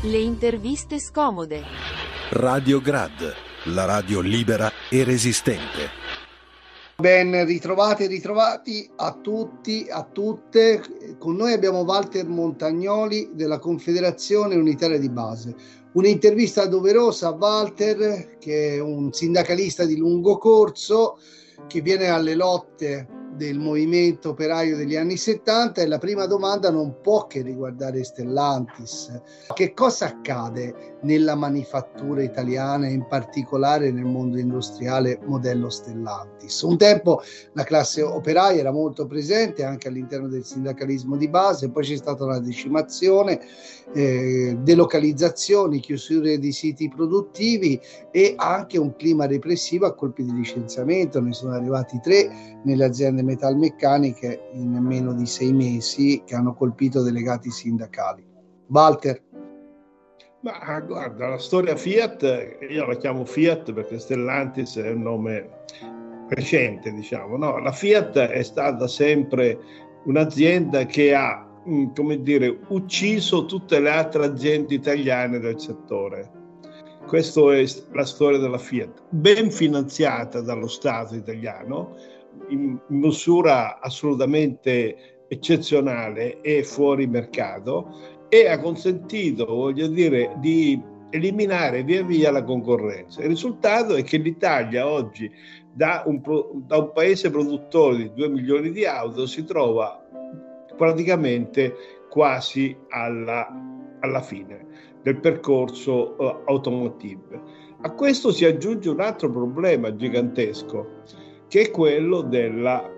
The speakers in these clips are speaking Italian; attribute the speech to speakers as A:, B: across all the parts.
A: Le interviste scomode.
B: Radio Grad, la radio libera e resistente.
C: Ben ritrovate e ritrovati a tutti, a tutte. Con noi abbiamo Walter Montagnoli della Confederazione Unitaria di Base. Un'intervista doverosa a Walter, che è un sindacalista di lungo corso, che viene alle lotte del movimento operaio degli anni 70, e la prima domanda non può che riguardare Stellantis. Che cosa accade nella manifattura italiana e in particolare nel mondo industriale modello Stellantis? Un tempo la classe operaia era molto presente anche all'interno del sindacalismo di base, poi c'è stata una decimazione, delocalizzazioni, chiusure di siti produttivi e anche un clima repressivo a colpi di licenziamento. Ne sono arrivati 3 nelle aziende metalmeccaniche in meno di 6 mesi, che hanno colpito delegati sindacali. Walter?
D: Ma guarda, la storia Fiat, io la chiamo Fiat perché Stellantis è un nome recente, diciamo, no? La Fiat è stata sempre un'azienda che ha, come dire, ucciso tutte le altre aziende italiane del settore. Questa è la storia della Fiat, ben finanziata dallo Stato italiano, in misura assolutamente eccezionale e fuori mercato, e ha consentito, voglio dire, di eliminare via via la concorrenza. Il risultato è che l'Italia oggi, da un paese produttore di 2 milioni di auto, si trova praticamente quasi alla fine del percorso automotive. A questo si aggiunge un altro problema gigantesco, che è quello della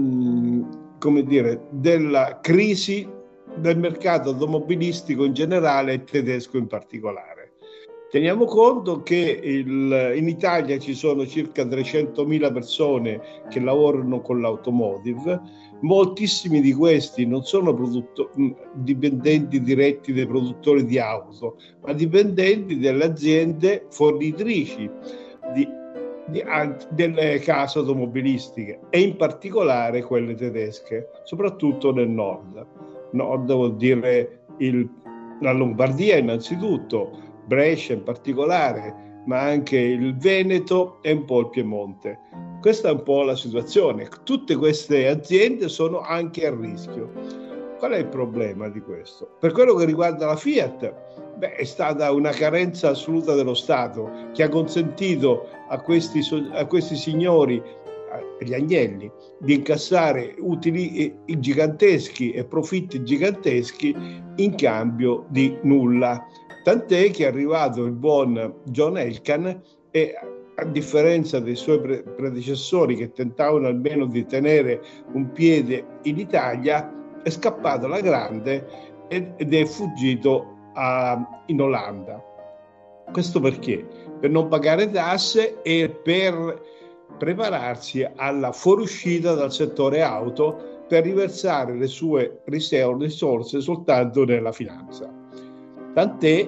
D: crisi del mercato automobilistico in generale e tedesco in particolare. Teniamo conto che in Italia ci sono circa 300.000 persone che lavorano con l'automotive. Moltissimi di questi non sono dipendenti diretti dei produttori di auto, ma dipendenti delle aziende fornitrici delle case automobilistiche, e in particolare quelle tedesche, soprattutto nel nord. Nord vuol dire la Lombardia innanzitutto, Brescia in particolare, ma anche il Veneto e un po' il Piemonte. Questa è un po' la situazione. Tutte queste aziende sono anche a rischio. Qual è il problema di questo? Per quello che riguarda la Fiat, è stata una carenza assoluta dello Stato, che ha consentito a questi signori, agli agnelli, di incassare utili giganteschi e profitti giganteschi in cambio di nulla. Tant'è che è arrivato il buon John Elkann e, a differenza dei suoi predecessori che tentavano almeno di tenere un piede in Italia, è scappato alla grande ed è fuggito in Olanda. Questo perché? Per non pagare tasse e per prepararsi alla fuoriuscita dal settore auto, per riversare le sue risorse soltanto nella finanza. Tant'è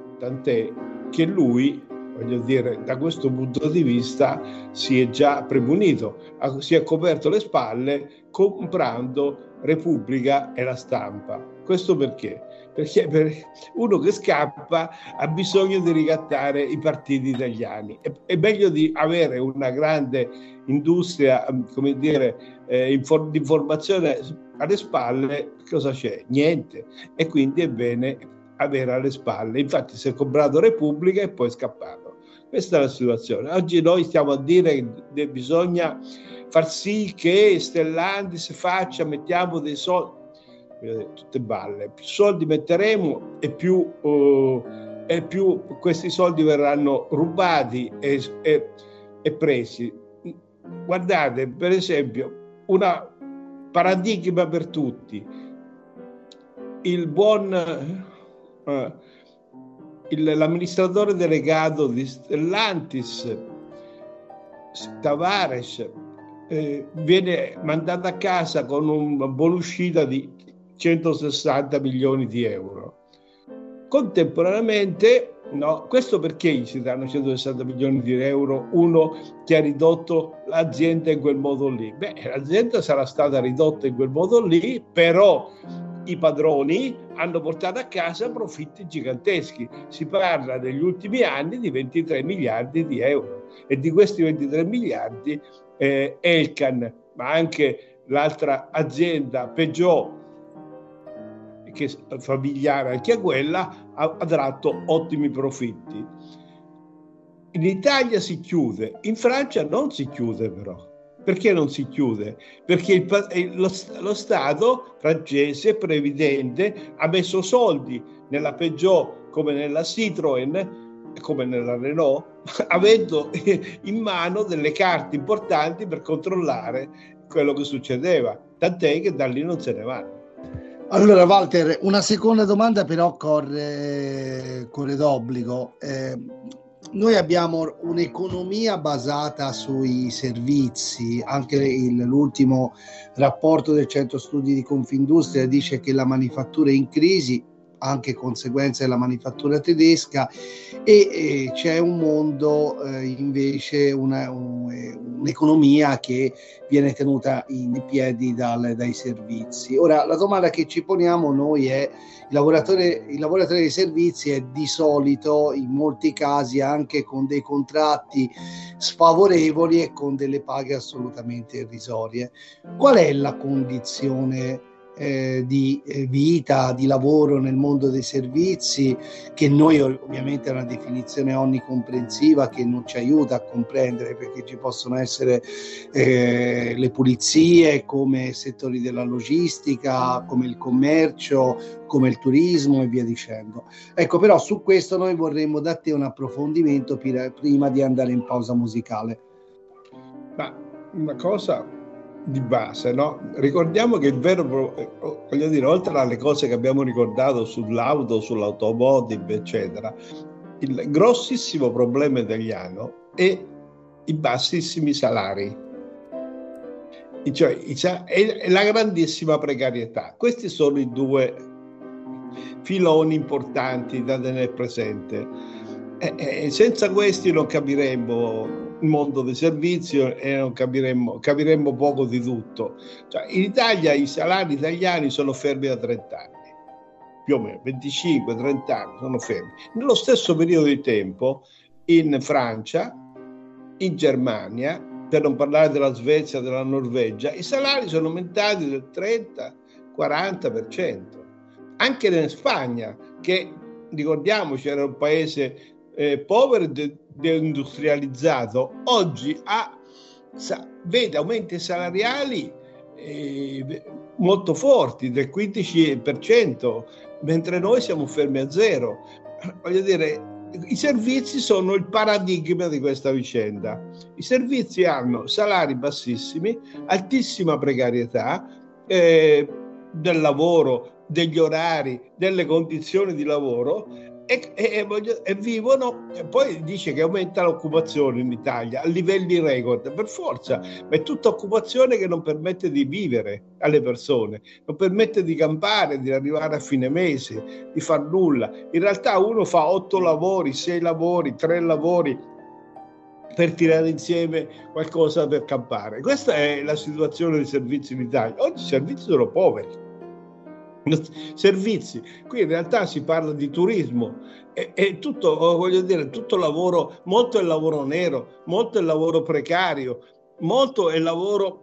D: che lui, voglio dire, da questo punto di vista si è già premunito, si è coperto le spalle comprando Repubblica e La Stampa. Questo perché? Perché uno che scappa ha bisogno di ricattare i partiti italiani. È meglio di avere una grande industria, come dire, di informazione alle spalle. Cosa c'è? Niente. E quindi è bene avere alle spalle. Infatti si è comprato Repubblica e poi è scappato. Questa è la situazione. Oggi noi stiamo a dire che bisogna far sì che Stellantis mettiamo dei soldi. Tutte balle. Più soldi metteremo e più questi soldi verranno rubati e presi. Guardate, per esempio, una paradigma per tutti: il buon l'amministratore delegato di Stellantis, Tavares, viene mandato a casa con una buonuscita di 160 milioni di euro. Contemporaneamente, no, questo perché gli si danno 160 milioni di euro uno che ha ridotto l'azienda in quel modo lì? L'azienda sarà stata ridotta in quel modo lì, però i padroni hanno portato a casa profitti giganteschi. Si parla negli ultimi anni di 23 miliardi di euro e di questi 23 miliardi Elkann, ma anche l'altra azienda Peugeot, che è familiare anche a quella, ha tratto ottimi profitti. In Italia si chiude, in Francia non si chiude però. Perché non si chiude? Perché lo Stato francese previdente ha messo soldi nella Peugeot come nella Citroën, come nella Renault, avendo in mano delle carte importanti per controllare quello che succedeva, tant'è che da lì non se ne vanno.
C: Allora Walter, una seconda domanda però corre d'obbligo. Noi abbiamo un'economia basata sui servizi, anche l'ultimo rapporto del Centro Studi di Confindustria dice che la manifattura è in crisi, anche conseguenza della manifattura tedesca, e c'è un mondo invece, un'economia che viene tenuta in piedi dai servizi. Ora la domanda che ci poniamo noi è: il lavoratore dei servizi è di solito in molti casi anche con dei contratti sfavorevoli e con delle paghe assolutamente irrisorie. Qual è la condizione di vita, di lavoro nel mondo dei servizi, che noi ovviamente è una definizione onnicomprensiva che non ci aiuta a comprendere, perché ci possono essere le pulizie come settori della logistica, come il commercio, come il turismo e via dicendo. Ecco, però su questo noi vorremmo da te un approfondimento prima di andare in pausa musicale.
D: Ma una cosa di base, no? Ricordiamo che il vero, voglio dire, oltre alle cose che abbiamo ricordato sull'auto, sull'automotive, eccetera, il grossissimo problema italiano è i bassissimi salari, cioè è la grandissima precarietà. Questi sono i due filoni importanti da tenere presente. Senza questi non capiremmo il mondo dei servizi e non capiremmo poco di tutto. Cioè, in Italia i salari italiani sono fermi da 30 anni, più o meno 25-30 anni sono fermi. Nello stesso periodo di tempo in Francia, in Germania, per non parlare della Svezia, della Norvegia, i salari sono aumentati del 30-40%. Anche in Spagna, che ricordiamoci era un paese povero e deindustrializzato, oggi vede aumenti salariali molto forti, del 15%, mentre noi siamo fermi a zero. Voglio dire, i servizi sono il paradigma di questa vicenda. I servizi hanno salari bassissimi, altissima precarietà del lavoro, degli orari, delle condizioni di lavoro, e vivono. E poi dice che aumenta l'occupazione in Italia a livelli record, per forza, ma è tutta occupazione che non permette di vivere alle persone, non permette di campare, di arrivare a fine mese, di far nulla. In realtà uno fa 8 lavori, 6 lavori, 3 lavori per tirare insieme qualcosa per campare. Questa è la situazione dei servizi in Italia. Oggi i servizi sono poveri. Servizi, qui in realtà si parla di turismo, è tutto, voglio dire, tutto lavoro, molto è lavoro nero, molto è lavoro precario, molto è lavoro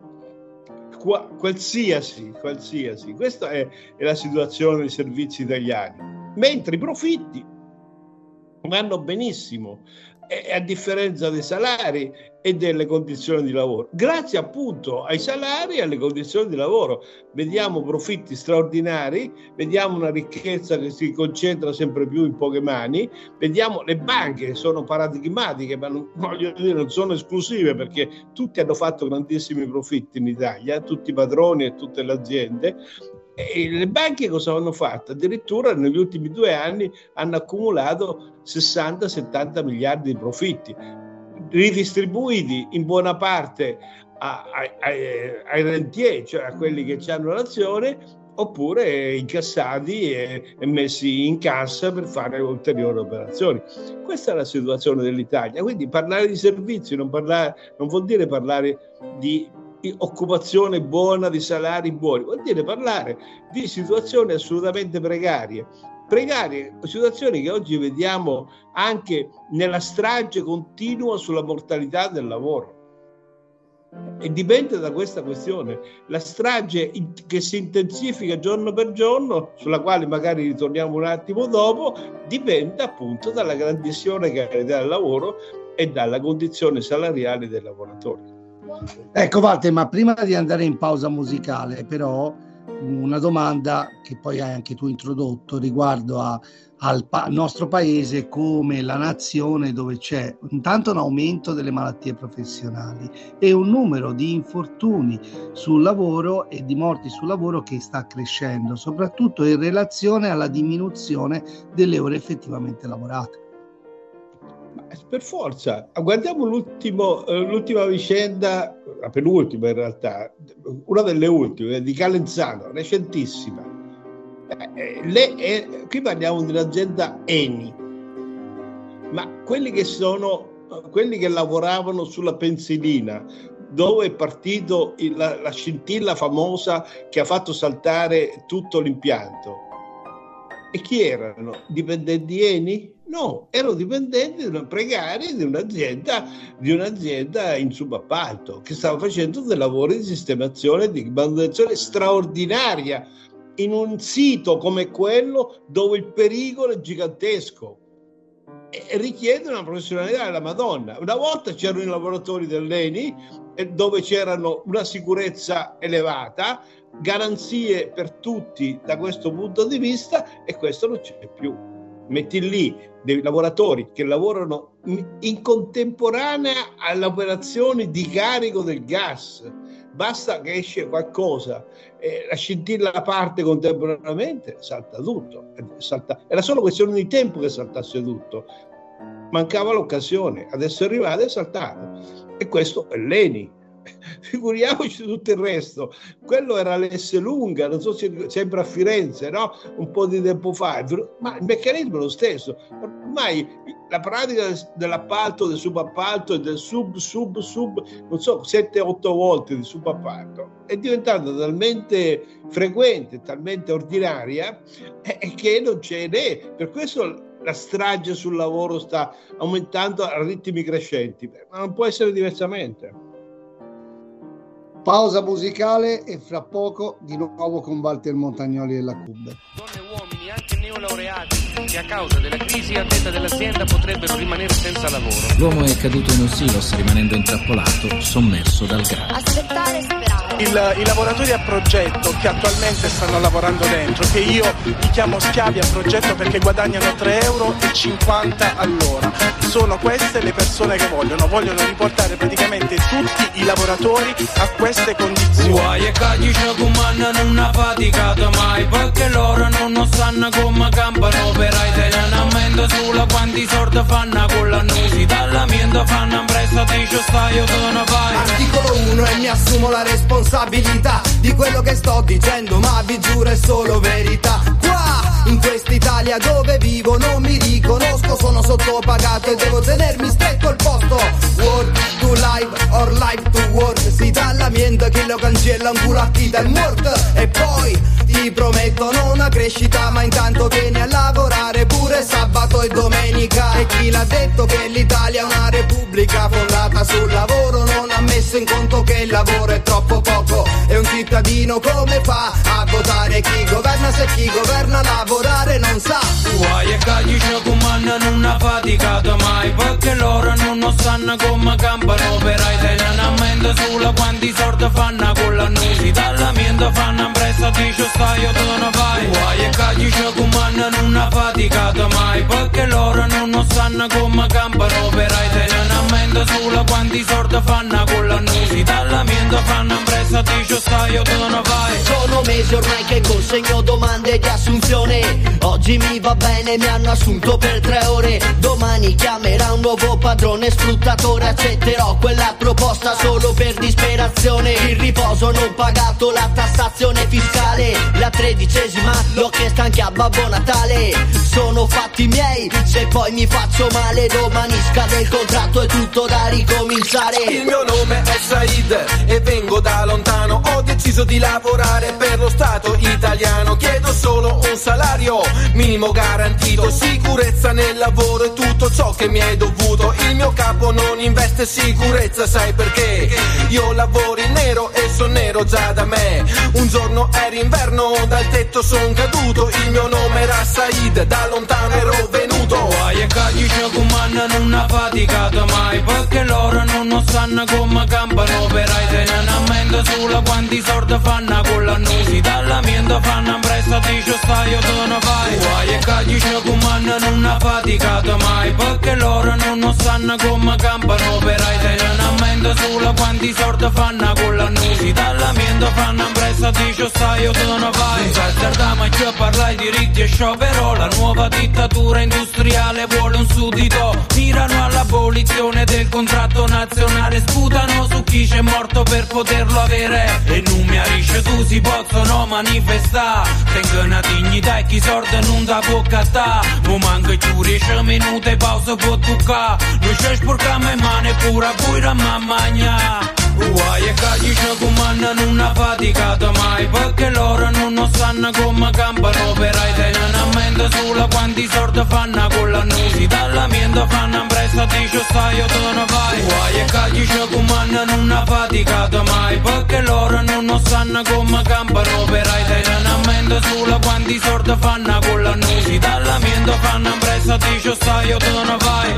D: qualsiasi. Questa è la situazione dei servizi italiani, mentre i profitti vanno benissimo, a differenza dei salari e delle condizioni di lavoro. Grazie appunto ai salari e alle condizioni di lavoro vediamo profitti straordinari, vediamo una ricchezza che si concentra sempre più in poche mani, vediamo le banche che sono paradigmatiche, ma non sono esclusive, perché tutti hanno fatto grandissimi profitti in Italia, tutti i padroni e tutte le aziende. E le banche cosa hanno fatto? Addirittura negli ultimi 2 anni hanno accumulato 60-70 miliardi di profitti, ridistribuiti in buona parte ai rentier, cioè a quelli che hanno l'azione, oppure incassati e messi in cassa per fare ulteriori operazioni. Questa è la situazione dell'Italia. Quindi parlare di servizi non vuol dire parlare di occupazione buona, di salari buoni, vuol dire parlare di situazioni assolutamente precarie, situazioni che oggi vediamo anche nella strage continua sulla mortalità del lavoro. E dipende da questa questione, la strage che si intensifica giorno per giorno, sulla quale magari ritorniamo un attimo dopo, dipende appunto dalla grandissima precarietà del lavoro e dalla condizione salariale dei lavoratori.
C: Ecco Walter, ma prima di andare in pausa musicale, però una domanda che poi hai anche tu introdotto riguardo al nostro paese come la nazione dove c'è intanto un aumento delle malattie professionali e un numero di infortuni sul lavoro e di morti sul lavoro che sta crescendo, soprattutto in relazione alla diminuzione delle ore effettivamente lavorate.
D: Per forza, guardiamo l'ultima vicenda, la penultima in realtà, una delle ultime, di Calenzano, recentissima. Qui parliamo di un'azienda Eni, ma quelli che lavoravano sulla pensilina, dove è partito la scintilla famosa che ha fatto saltare tutto l'impianto. E chi erano? Dipendenti Eni? No, erano dipendenti precari di un'azienda in subappalto che stava facendo dei lavori di sistemazione, di manutenzione straordinaria in un sito come quello dove il pericolo è gigantesco e richiede una professionalità della Madonna. Una volta c'erano i lavoratori dell'Eni dove c'erano una sicurezza elevata, garanzie per tutti da questo punto di vista, e questo non c'è più. Metti lì dei lavoratori che lavorano in contemporanea alle operazioni di carico del gas, basta che esce qualcosa, la scintilla parte contemporaneamente, salta tutto. Era solo questione di tempo che saltasse tutto, mancava l'occasione, adesso è arrivato e è saltato, e questo è l'Eni. Figuriamoci tutto il resto. Quello era l'Esselunga, non so se sempre a Firenze, no? Un po' di tempo fa, ma il meccanismo è lo stesso. Ormai la pratica dell'appalto, del subappalto e del sub, non so, 7-8 volte di subappalto è diventata talmente frequente, talmente ordinaria che non ce n'è. Per questo la strage sul lavoro sta aumentando a ritmi crescenti, ma non può essere diversamente.
C: Pausa musicale e fra poco di nuovo con Walter Montagnoli della CUB.
E: Donne e uomini, anche neolaureati, che a causa della crisi a detta dell'azienda potrebbero rimanere senza lavoro.
F: L'uomo è caduto in un silos rimanendo intrappolato, sommerso dal grano.
G: Aspettare e sperare.
H: I lavoratori a progetto che attualmente stanno lavorando dentro, che io li chiamo schiavi a progetto perché guadagnano 3,50 € all'ora, sono queste le persone che vogliono riportare praticamente tutti i lavoratori a queste condizioni.
I: E che ci comandano una faticata mai, perché loro non sanno come campano operai, tenenamento sulla quanti sordi fanno con l'annusi, dall'amiento fanno impresa, dice stai io te ne vai.
J: Articolo 1 e mi assumo la responsabilità di quello che sto dicendo, ma vi giuro è solo verità. Qua in quest'Italia dove vivo non mi riconosco, sono sottopagato e devo tenermi stretto il posto. Work to life or life to work, si dà l'ambiente che lo cancella un culo a chi dal morto. E poi ti promettono una crescita, ma intanto vieni a lavorare pure sabato e domenica. E chi l'ha detto che l'Italia è una repubblica fondata sul lavoro non ha messo in conto che il lavoro è troppo poco. E un cittadino come fa a votare chi governa se chi governa lavorare non sa?
I: E che ci comandano una faticata mai, perché loro non sanno come campano operai, tenenamento sulla quanti sordi fanno con l'annusi, dall'amiento fanno impresa, dice stai io te ne vai. E che ci comandano una faticata mai, perché loro non sanno come campano operai, tenenamento sulla quanti sordi fanno con l'annusi, dall'amiento fanno impresa, dice stai io te ne vai.
J: Sono mesi mesi ormai che consegno domande di assunzione. Oggi mi va bene, mi hanno assunto per 3 ore. Domani chiamerà un nuovo padrone sfruttatore. Accetterò quella proposta solo per disperazione. Il riposo non pagato, la tassazione fiscale, la 13ª l'ho chiesta anche a Babbo Natale. Sono fatti miei, se poi mi faccio male domani scade il contratto e tutto da ricominciare.
G: Il mio nome è Said e vengo da lontano. Ho deciso di lavorare per lo Stato italiano. Chiedo solo un salario minimo garantito, sicurezza nel lavoro e tutto ciò che mi è dovuto. Il mio capo non investe sicurezza, sai perché? Io lavoro in nero e sono nero già da me. Un giorno era inverno, dal tetto son caduto. Il mio nome era Said, da lontano ero venuto.
I: E cagli c'è comanda non ha faticato mai, perché loro non sanno come campano operai. Tenenamento sulla quanti sordi fanno con l'annusi, dall'amiento fanno impresa dice stai io te ne vai. E cagli c'è comanda non ha faticato mai, perché loro non sanno come campano operai. Tenenamento sulla quanti sordi fanno con l'annusi, dall'amiento fanno impresa dice stai io te ne vai. Sazzardama che parlai diritti e sciopero, la nuova dittatura industriale vuole un suddito. Mirano all'abolizione del contratto nazionale, sputano su chi c'è morto per poterlo avere. E non mi arisce tu si possono manifestare, tengo una dignità e chi sorda non da può cattare. Non manca più 10 minuti e pausa può toccare, non c'è sporcare le mani pure a cui la mamma. Uai e cagli c'è comanda non ha faticato mai, perché loro non sanno come campano operai. Tenenamento sulla quanti sordi fanno con l'annusi, dall'amiento fanno impresa dice stai io te ne vai. Uai e cagli c'è comanda non ha faticato mai, perché loro non sanno come campano operai. Tenenamento sulla quanti sordi fanno con l'annusi, dall'amiento fanno impresa dice stai io te ne vai.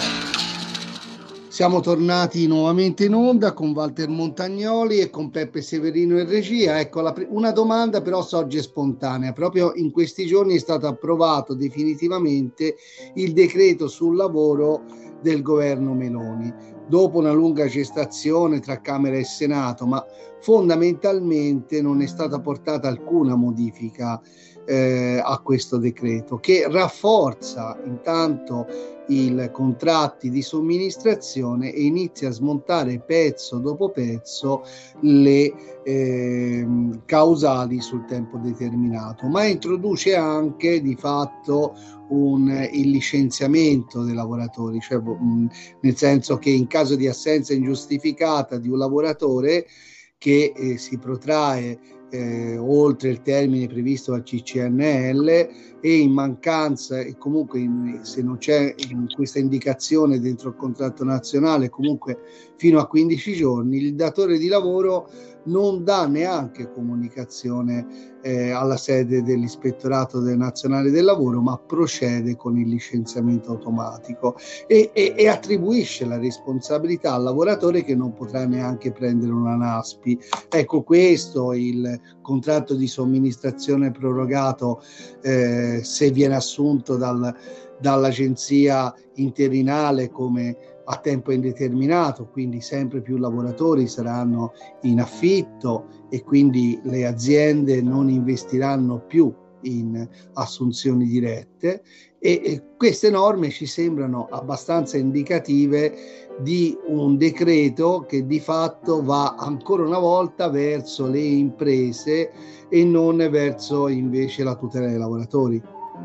C: Siamo tornati nuovamente in onda con Walter Montagnoli e con Peppe Severino in regia. Ecco, una domanda però sorge spontanea. Proprio in questi giorni è stato approvato definitivamente il decreto sul lavoro del governo Meloni, dopo una lunga gestazione tra Camera e Senato, ma fondamentalmente non è stata portata alcuna modifica a questo decreto, che rafforza intanto i contratti di somministrazione e inizia a smontare pezzo dopo pezzo le causali sul tempo determinato, ma introduce anche di fatto il licenziamento dei lavoratori, cioè nel senso che in caso di assenza ingiustificata di un lavoratore che si protrae oltre il termine previsto dal CCNL e in mancanza e comunque se non c'è questa indicazione dentro il contratto nazionale, comunque fino a 15 giorni il datore di lavoro non dà neanche comunicazione alla sede dell'Ispettorato Nazionale del Lavoro, ma procede con il licenziamento automatico e attribuisce la responsabilità al lavoratore, che non potrà neanche prendere una NASPI. Ecco, questo il contratto di somministrazione prorogato se viene assunto dall'agenzia interinale come a tempo indeterminato, quindi sempre più lavoratori saranno in affitto e quindi le aziende non investiranno più in assunzioni dirette e queste norme ci sembrano abbastanza indicative di un decreto che di fatto va ancora una volta verso le imprese e non verso invece la tutela dei lavoratori.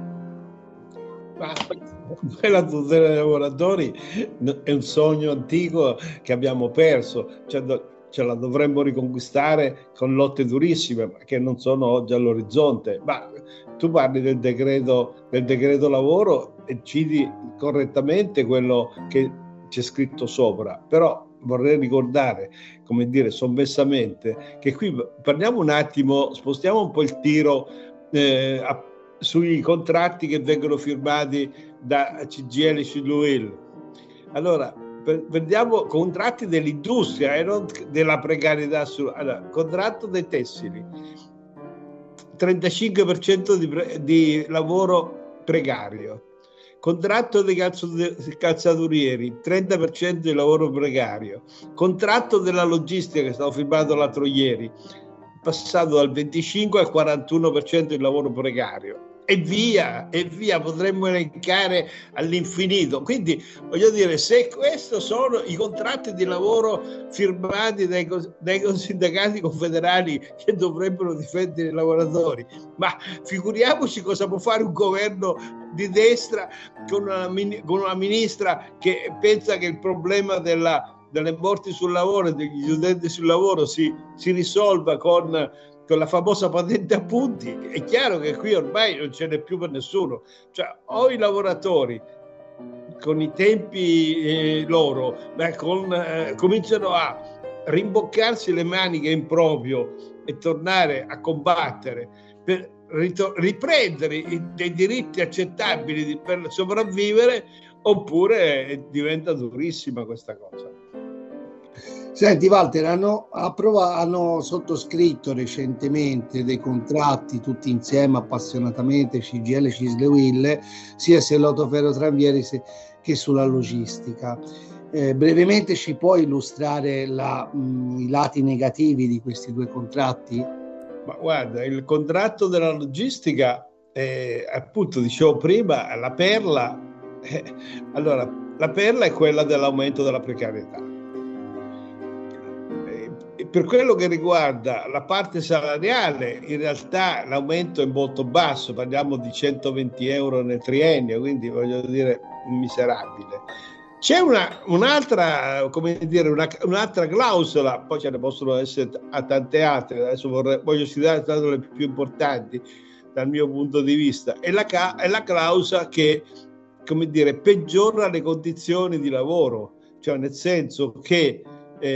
D: La tutela dei lavoratori è un sogno antico che abbiamo perso, ce la dovremmo riconquistare con lotte durissime, ma che non sono oggi all'orizzonte. Ma tu parli del decreto lavoro e citi correttamente quello che c'è scritto sopra, però vorrei ricordare, come dire, sommessamente, che qui parliamo un attimo, spostiamo un po' il tiro sui contratti che vengono firmati da CGIL e CISL. Allora, vediamo contratti dell'industria e non della precarietà. Allora, contratto dei tessili, 35% di lavoro precario. Contratto dei calzaturieri, 30% di lavoro precario. Contratto della logistica che è stato firmato l'altro ieri, passato dal 25 al 41% di lavoro precario. E via, potremmo elencare all'infinito. Quindi voglio dire, se questi sono i contratti di lavoro firmati dai sindacati confederali che dovrebbero difendere i lavoratori, ma figuriamoci cosa può fare un governo di destra con una ministra che pensa che il problema delle morti sul lavoro e degli studenti sul lavoro si risolva con la famosa patente a punti. È chiaro che qui ormai non ce n'è più per nessuno, cioè o i lavoratori con i tempi loro cominciano a rimboccarsi le maniche in proprio e tornare a combattere per riprendere dei diritti accettabili per sopravvivere, oppure diventa durissima questa cosa.
C: Senti Walter, hanno sottoscritto recentemente dei contratti tutti insieme appassionatamente, CGIL, CISL, UIL, sia Sellotto Ferrotranvieri che sulla logistica. Brevemente ci puoi illustrare i lati negativi di questi due contratti?
D: Ma guarda, il contratto della logistica, appunto dicevo prima, la perla, allora la perla è quella dell'aumento della precarietà. Per quello che riguarda la parte salariale, in realtà l'aumento è molto basso, parliamo di 120 euro nel triennio, quindi voglio dire miserabile. C'è un'altra clausola, poi ce ne possono essere a tante altre, adesso voglio citare le più importanti dal mio punto di vista, è la clausola che, come dire, peggiora le condizioni di lavoro, cioè nel senso che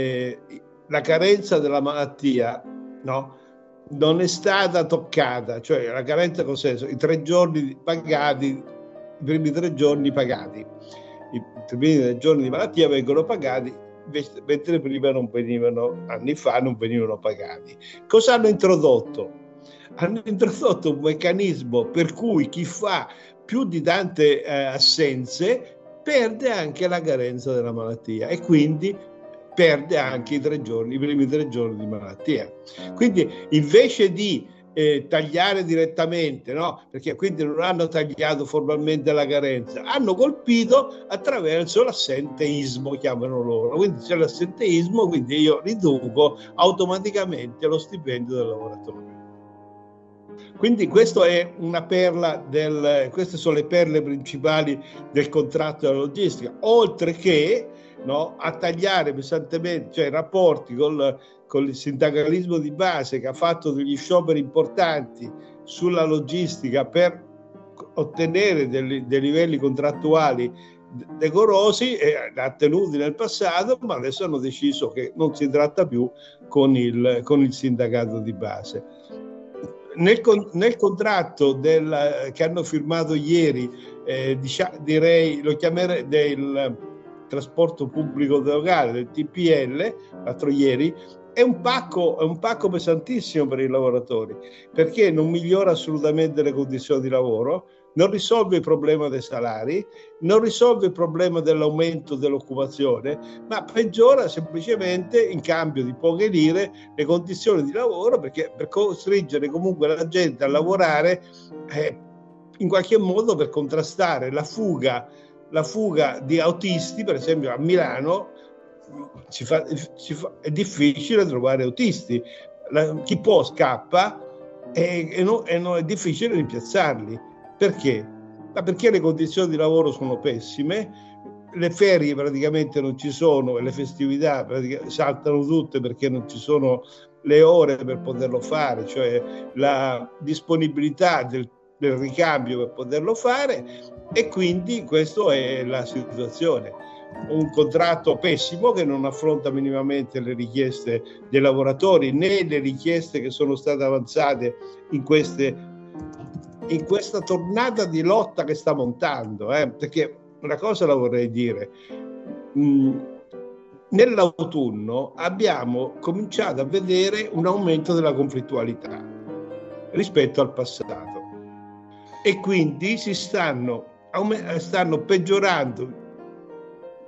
D: la carenza della malattia, no, non è stata toccata, cioè la carenza cos'è? I 3 giorni pagati, i primi 3 giorni pagati, i primi 3 giorni di malattia vengono pagati, mentre prima anni fa non venivano pagati. Cosa hanno introdotto? Hanno introdotto un meccanismo per cui chi fa più di tante assenze perde anche la carenza della malattia e quindi perde anche i primi 3 giorni di malattia. Quindi invece di tagliare direttamente, no? Perché quindi non hanno tagliato formalmente la carenza, hanno colpito attraverso l'assenteismo, chiamano loro. Quindi c'è l'assenteismo, quindi io riduco automaticamente lo stipendio del lavoratore. Quindi questa è una perla queste sono le perle principali del contratto della logistica, oltre che, no, a tagliare pesantemente, cioè i rapporti con il sindacalismo di base, che ha fatto degli scioperi importanti sulla logistica per ottenere dei livelli contrattuali decorosi, e ha tenuti nel passato, ma adesso hanno deciso che non si tratta più con il sindacato di base. Nel contratto che hanno firmato ieri, direi, lo chiamerei del trasporto pubblico locale, del TPL, l'altro ieri, è un pacco pesantissimo per i lavoratori, perché non migliora assolutamente le condizioni di lavoro, non risolve il problema dei salari, non risolve il problema dell'aumento dell'occupazione, ma peggiora semplicemente, in cambio di poche lire, le condizioni di lavoro, perché per costringere comunque la gente a lavorare in qualche modo per contrastare la fuga di autisti. Per esempio a Milano è difficile trovare autisti, chi può scappa e non è difficile rimpiazzarli. Perché? Ma perché le condizioni di lavoro sono pessime, le ferie praticamente non ci sono e le festività saltano tutte perché non ci sono le ore per poterlo fare, cioè la disponibilità del ricambio per poterlo fare, e quindi questa è la situazione. Un contratto pessimo che non affronta minimamente le richieste dei lavoratori né le richieste che sono state avanzate in questa tornata di lotta che sta montando, perché una cosa la vorrei dire. Nell'autunno abbiamo cominciato a vedere un aumento della conflittualità rispetto al passato e quindi stanno peggiorando,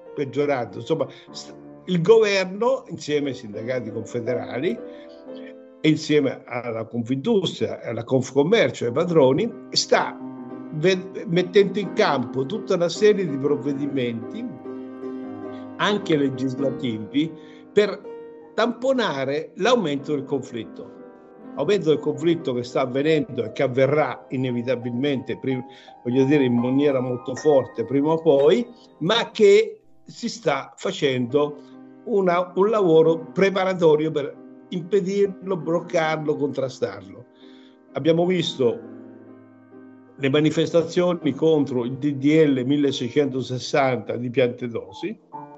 D: insomma, il governo insieme ai sindacati confederali e insieme alla Confindustria, alla Confcommercio e ai padroni, sta mettendo in campo tutta una serie di provvedimenti, anche legislativi, per tamponare l'aumento del conflitto. Aumento del conflitto che sta avvenendo e che avverrà inevitabilmente, voglio dire in maniera molto forte prima o poi, ma che si sta facendo un lavoro preparatorio per impedirlo, bloccarlo, contrastarlo. Abbiamo visto le manifestazioni contro il DDL 1660 di Piantedosi,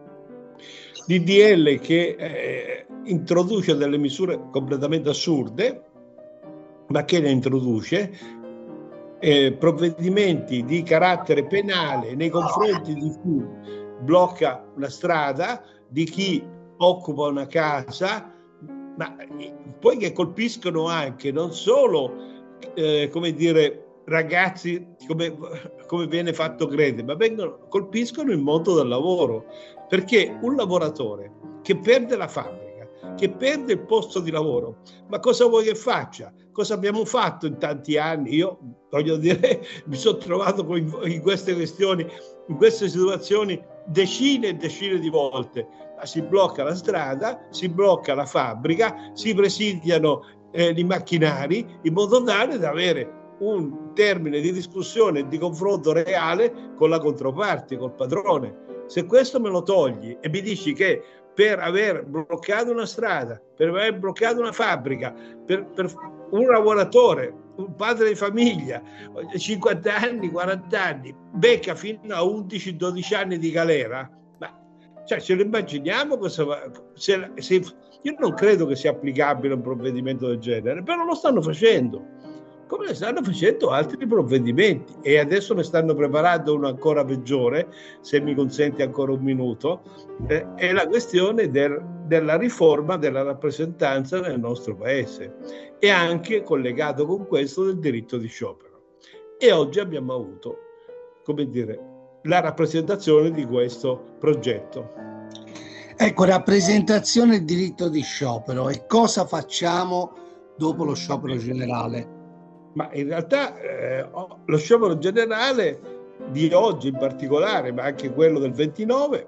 D: DDL che introduce delle misure completamente assurde, ma che ne introduce provvedimenti di carattere penale nei confronti di chi blocca una strada, di chi occupa una casa, ma poi che colpiscono anche non solo come dire ragazzi come viene fatto credere, ma colpiscono il mondo del lavoro, perché un lavoratore che perde la fabbrica, che perde il posto di lavoro, ma cosa vuoi che faccia? Cosa abbiamo fatto in tanti anni? Io voglio dire, mi sono trovato in queste questioni, in queste situazioni decine e decine di volte. Si blocca la strada, si blocca la fabbrica, si presidiano i macchinari in modo tale da avere un termine di discussione e di confronto reale con la controparte, col padrone. Se questo me lo togli e mi dici che per aver bloccato una strada, per aver bloccato una fabbrica, per un lavoratore, un padre di famiglia, 50 anni, 40 anni, becca fino a 11-12 anni di galera, cioè, ce lo immaginiamo cosa va? Io non credo che sia applicabile un provvedimento del genere, però lo stanno facendo, come stanno facendo altri provvedimenti, e adesso ne stanno preparando uno ancora peggiore, se mi consenti ancora un minuto, è la questione della riforma della rappresentanza nel nostro paese, e anche collegato con questo del diritto di sciopero. E oggi abbiamo avuto, come dire, la rappresentazione di questo progetto.
C: Ecco, rappresentazione e diritto di sciopero. E cosa facciamo dopo lo sciopero generale?
D: Ma in realtà lo sciopero generale di oggi in particolare, ma anche quello del 29,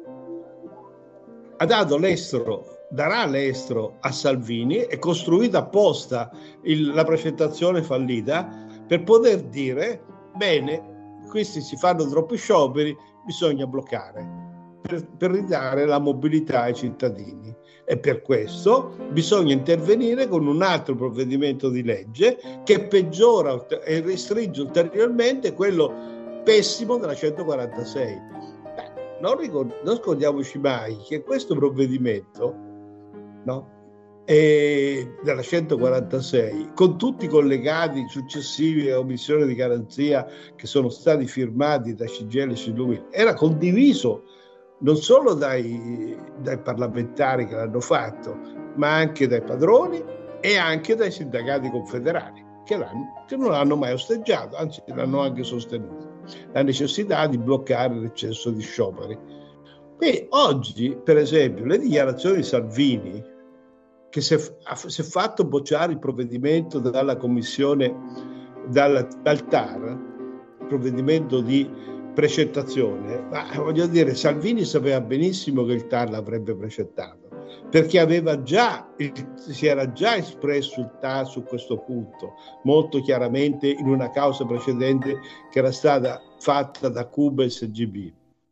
D: darà l'estro a Salvini, è costruita apposta la presentazione fallita per poter dire, bene, questi si fanno troppi scioperi, bisogna bloccare per ridare la mobilità ai cittadini, e per questo bisogna intervenire con un altro provvedimento di legge che peggiora e restringe ulteriormente quello pessimo della 146. Non scordiamoci mai che questo provvedimento, no, della 146, con tutti i collegati successivi a omissione di garanzia che sono stati firmati da CGIL e CISL, era condiviso non solo dai parlamentari che l'hanno fatto, ma anche dai padroni e anche dai sindacati confederali che non l'hanno mai osteggiato, anzi l'hanno anche sostenuto, la necessità di bloccare l'eccesso di scioperi. E oggi, per esempio, le dichiarazioni di Salvini, che si è fatto bocciare il provvedimento dalla commissione, dal TAR, il provvedimento di precettazione, ma voglio dire, Salvini sapeva benissimo che il TAR l'avrebbe precettato, perché si era già espresso il TAR su questo punto, molto chiaramente in una causa precedente che era stata fatta da Cuba e SGB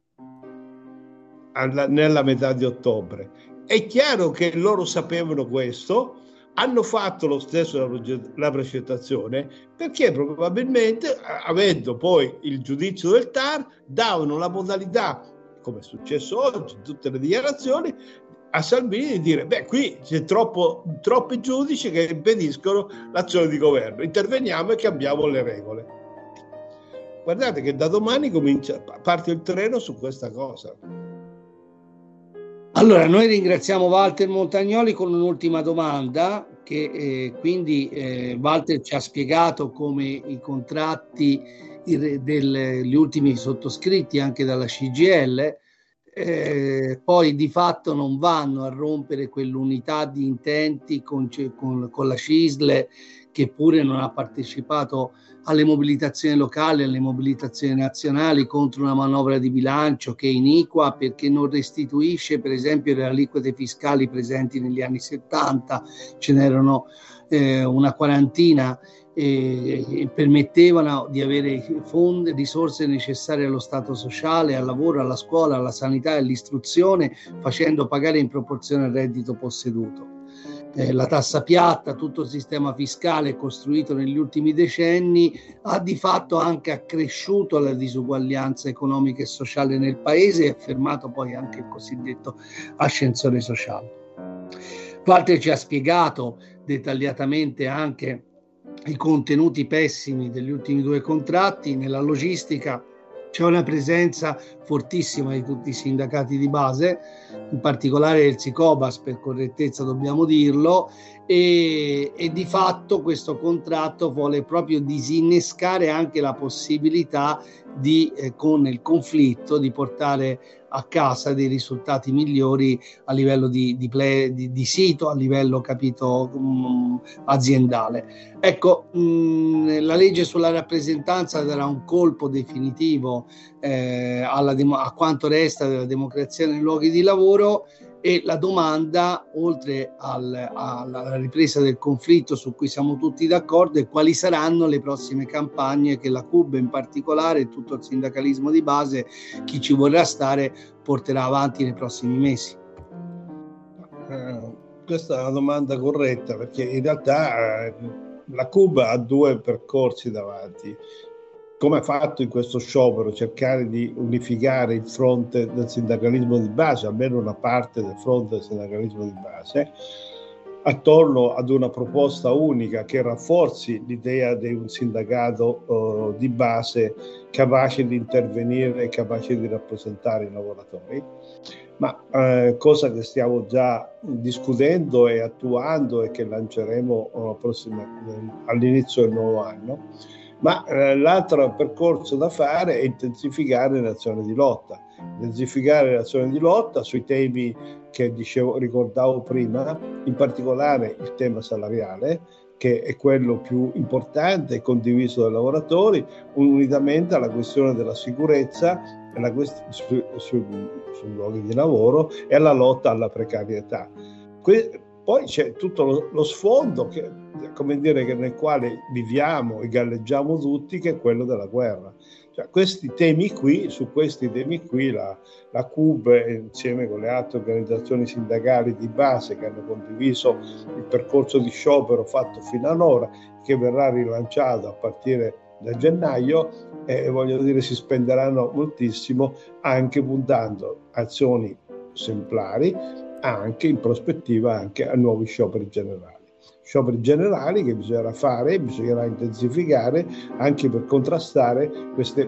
D: nella metà di ottobre. È chiaro che loro sapevano questo, hanno fatto lo stesso la precettazione, perché probabilmente, avendo poi il giudizio del TAR, davano la modalità, come è successo oggi in tutte le dichiarazioni, a Salvini di dire, beh, qui c'è troppi giudici che impediscono l'azione di governo, interveniamo e cambiamo le regole. Guardate che da domani parte il treno su questa cosa.
C: Allora, noi ringraziamo Walter Montagnoli con un'ultima domanda, che quindi Walter ci ha spiegato come i contratti gli ultimi sottoscritti anche dalla CGIL poi di fatto non vanno a rompere quell'unità di intenti con la CISL, che pure non ha partecipato alle mobilitazioni locali, alle mobilitazioni nazionali contro una manovra di bilancio che è iniqua perché non restituisce per esempio le aliquote fiscali presenti negli anni 70, ce n'erano una quarantina, e permettevano di avere fondi, risorse necessarie allo stato sociale, al lavoro, alla scuola, alla sanità e all'istruzione, facendo pagare in proporzione al reddito posseduto. La tassa piatta, tutto il sistema fiscale costruito negli ultimi decenni ha di fatto anche accresciuto la disuguaglianza economica e sociale nel paese e ha fermato poi anche il cosiddetto ascensore sociale. Walter ci ha spiegato dettagliatamente anche i contenuti pessimi degli ultimi 2 contratti. Nella logistica c'è una presenza fortissima di tutti i sindacati di base, in particolare del Sicobas, per correttezza dobbiamo dirlo, e di fatto questo contratto vuole proprio disinnescare anche la possibilità di, con il conflitto, di portare a casa dei risultati migliori a livello di sito, a livello aziendale. Ecco, la legge sulla rappresentanza darà un colpo definitivo a quanto resta della democrazia nei luoghi di lavoro, e la domanda, oltre alla ripresa del conflitto su cui siamo tutti d'accordo, è quali saranno le prossime campagne che la CUB in particolare e tutto il sindacalismo di base, chi ci vorrà stare, porterà avanti nei prossimi mesi.
D: Questa è una domanda corretta, perché in realtà la CUB ha 2 percorsi davanti. Come ha fatto in questo sciopero, cercare di unificare il fronte del sindacalismo di base, almeno una parte del fronte del sindacalismo di base, attorno ad una proposta unica che rafforzi l'idea di un sindacato di base capace di intervenire e capace di rappresentare i lavoratori. Ma cosa che stiamo già discutendo e attuando e che lanceremo all'inizio del nuovo anno. Ma l'altro percorso da fare è intensificare l'azione di lotta. Intensificare l'azione di lotta sui temi che ricordavo prima, in particolare il tema salariale, che è quello più importante e condiviso dai lavoratori, unitamente alla questione della sicurezza sui luoghi di lavoro e alla lotta alla precarietà. Poi c'è tutto lo sfondo nel quale viviamo e galleggiamo tutti, che è quello della guerra. Cioè, su questi temi qui la CUB, insieme con le altre organizzazioni sindacali di base che hanno condiviso il percorso di sciopero fatto fino ad ora, che verrà rilanciato a partire da gennaio, si spenderanno moltissimo, anche puntando azioni esemplari, anche in prospettiva anche a nuovi scioperi generali che bisognerà intensificare anche per contrastare queste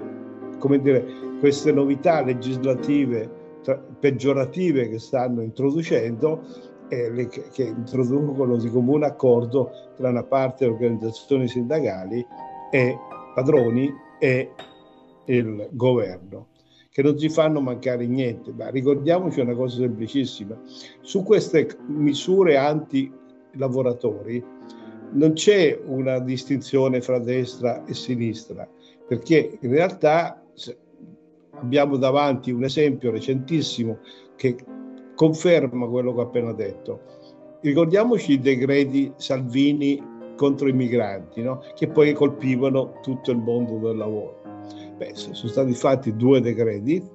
D: novità legislative peggiorative che stanno introducendo, che introducono di comune accordo tra una parte delle organizzazioni sindacali e padroni e il governo, che non ci fanno mancare niente. Ma ricordiamoci una cosa semplicissima: su queste misure anti-lavoratori non c'è una distinzione fra destra e sinistra, perché in realtà abbiamo davanti un esempio recentissimo che conferma quello che ho appena detto. Ricordiamoci i decreti Salvini contro i migranti, no? Che poi colpivano tutto il mondo del lavoro. Sono stati fatti 2 decreti,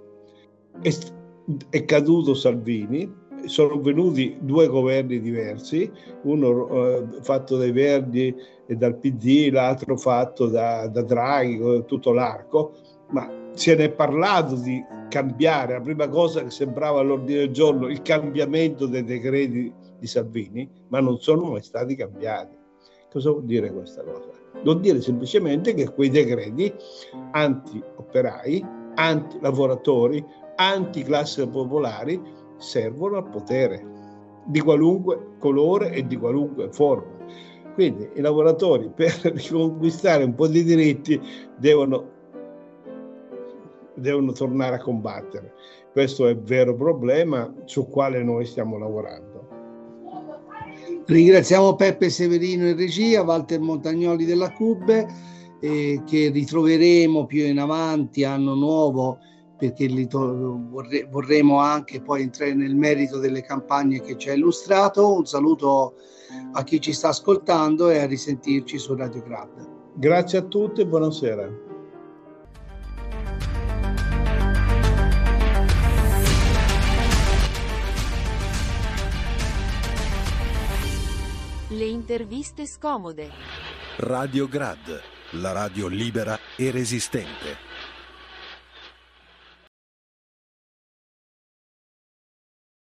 D: è caduto Salvini, sono venuti 2 governi diversi, uno fatto dai Verdi e dal PD, l'altro fatto da Draghi, tutto l'arco, ma se ne è parlato di cambiare. La prima cosa che sembrava all'ordine del giorno il cambiamento dei decreti di Salvini, ma non sono mai stati cambiati. Cosa vuol dire questa cosa? Vuol dire semplicemente che quei decreti anti-operai, anti-lavoratori, anti-classe popolari servono al potere di qualunque colore e di qualunque forma. Quindi i lavoratori, per riconquistare un po' di diritti, devono tornare a combattere. Questo è il vero problema sul quale noi stiamo lavorando.
C: Ringraziamo Peppe Severino in regia, Walter Montagnoli della CUB, che ritroveremo più in avanti, anno nuovo, perché vorremmo anche poi entrare nel merito delle campagne che ci ha illustrato. Un saluto a chi ci sta ascoltando e a risentirci su Radio Grad.
D: Grazie a tutti e buonasera.
A: Le interviste scomode.
B: Radio Grad, la radio libera e resistente.